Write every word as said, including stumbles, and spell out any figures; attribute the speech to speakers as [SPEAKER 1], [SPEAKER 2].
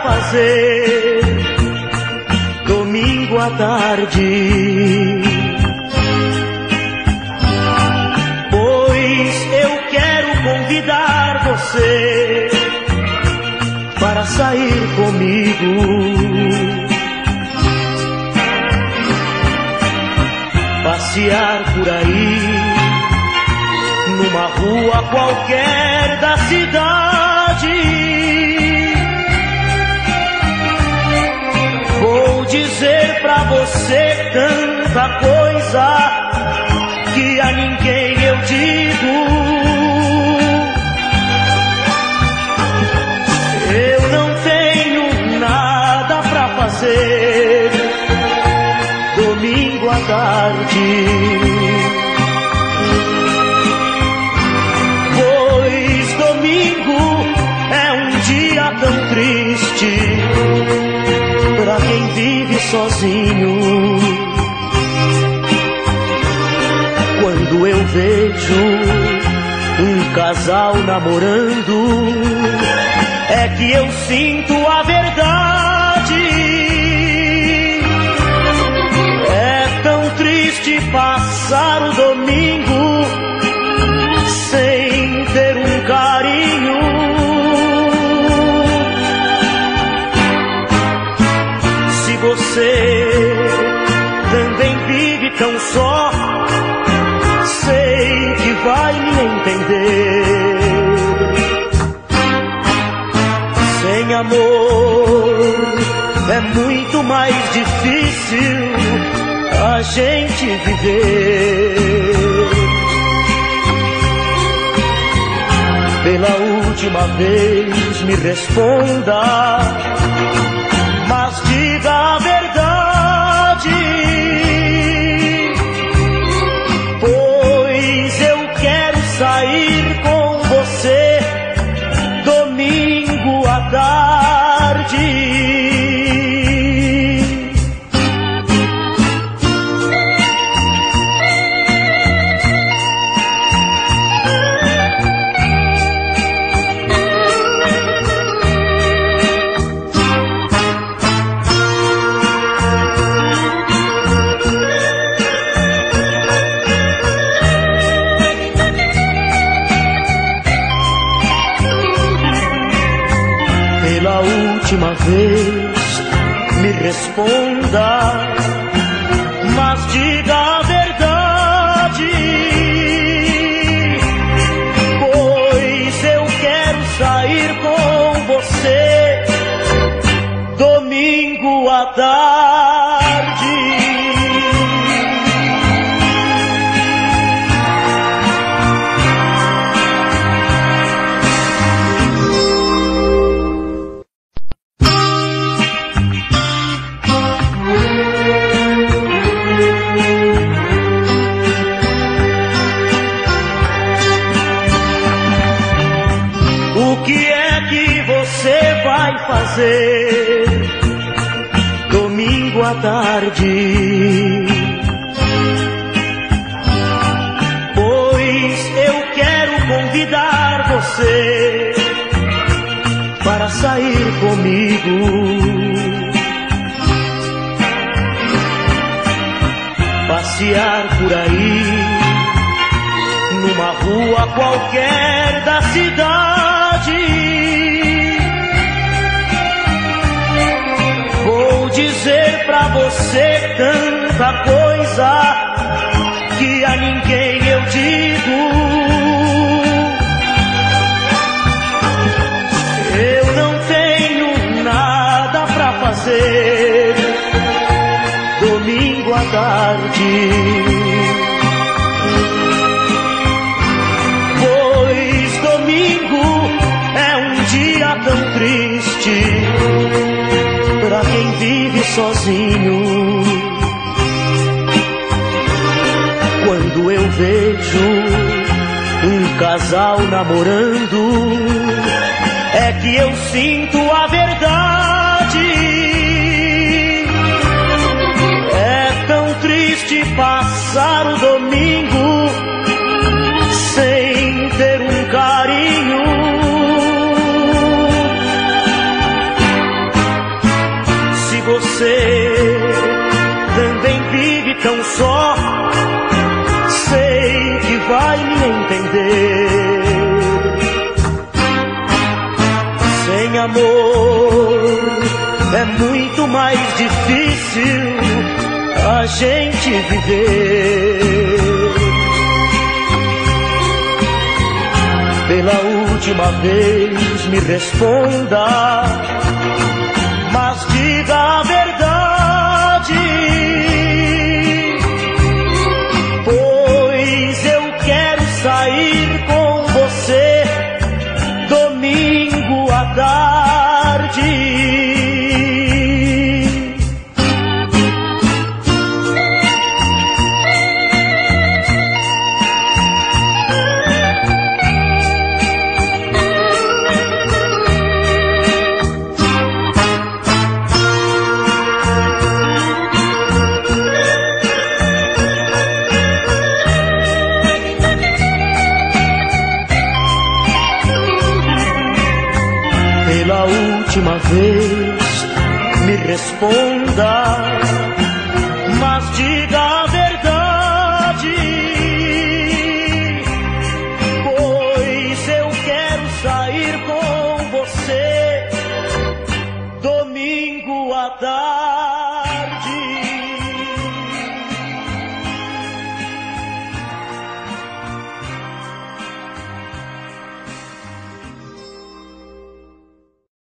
[SPEAKER 1] fazer domingo à tarde? Pois eu quero convidar você para sair comigo, passear por aí, numa rua qualquer da cidade. Vou dizer pra você tanta coisa que a ninguém eu digo. Eu não tenho nada pra fazer domingo à tarde, pois domingo é um dia tão triste pra quem vive sozinho. Quando eu vejo um casal namorando, é que eu sinto a verdade. É tão triste passar o domingo sem ter um carinho. Se você também vive tão só, sei que vai me entender. Sem amor é muito mais difícil a gente viver. Pela última vez me responda, mas diga a verdade, pois eu quero sair com você domingo à tarde. Pela última vez me responda, mas diga a verdade, pois eu quero sair com você domingo à tarde. O que é que você vai fazer domingo à tarde? Pois eu quero convidar você para sair comigo, passear por aí, numa rua qualquer da cidade. Vou dizer pra você tanta coisa que a ninguém eu digo. Eu não tenho nada pra fazer domingo à tarde, pois domingo é um dia tão triste pra quem vive sozinho. Quando eu vejo um casal namorando, é que eu sinto a verdade. É tão triste passar o domingo sem ter um carinho. você também vive tão só, sei que vai me entender. Sem amor é muito mais difícil a gente viver. Pela última vez me responda, mas diga a verdade, pois eu quero sair com você domingo à tarde. Pela última vez me responda, mas diga a verdade, pois eu quero sair com você domingo à tarde.